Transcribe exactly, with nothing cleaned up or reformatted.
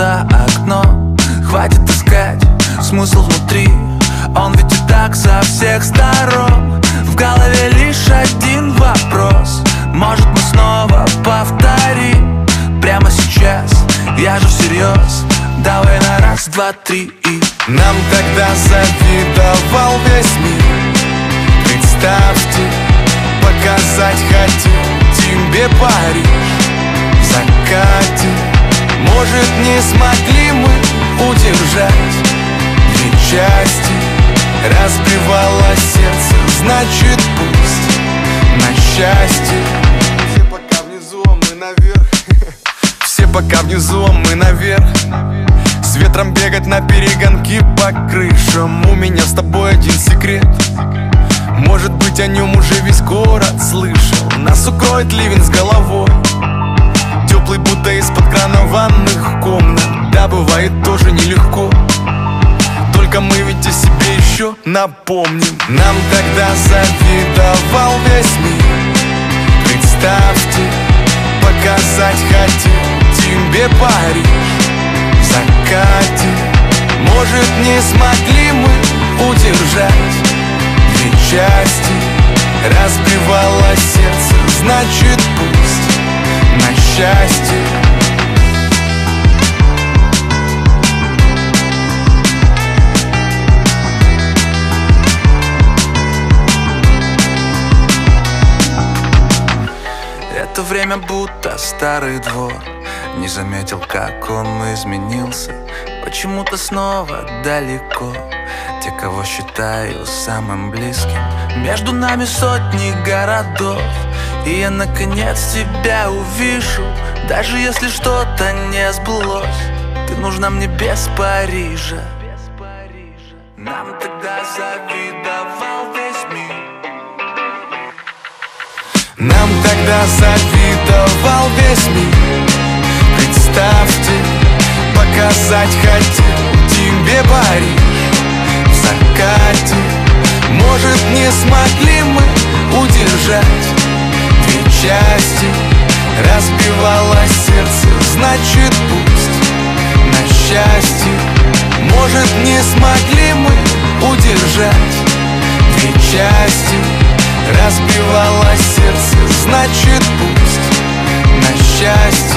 за окном. Хватит искать смысл внутри, он ведь и так со всех сторон. В голове лишь один вопрос: может, мы снова повторим? Прямо сейчас, я же всерьез. Давай на раз, два, три и... Нам тогда завидовал весь мир. Представьте, показать хотел тебе Париж в закате. Может, не смогли мы удержать две части. Разбивало сердце, значит пусть на счастье. Все пока внизу, а мы наверх. Все пока внизу, а мы наверх. С ветром бегать на перегонки по крышам. У меня с тобой один секрет. Может быть, о нем уже весь город слышал. Нас укроет ливень с головой, теплый, будто из-под крана ванных комнат. Да, бывает тоже нелегко, только мы ведь о себе еще напомним. Нам тогда завидовал весь мир. Представьте, показать хотел тебе Париж в закате. Может, не смогли мы удержать две части. Разбивало сердце, значит пусть на счастье. Это время будто старый двор. Не заметил, как он изменился. Почему-то снова далеко те, кого считаю самым близким. Между нами сотни городов, и я наконец тебя увижу. Даже если что-то не сбылось, ты нужна мне без Парижа. Нам тогда завидовал весь мир. Нам тогда завидовал весь мир. Представьте, показать хотел тебе Париж в закате. Может, не смогли мы удержать две части. Разбивало сердце, значит пусть на счастье. Может, не смогли мы удержать две части. Разбивало сердце, значит пусть на счастье.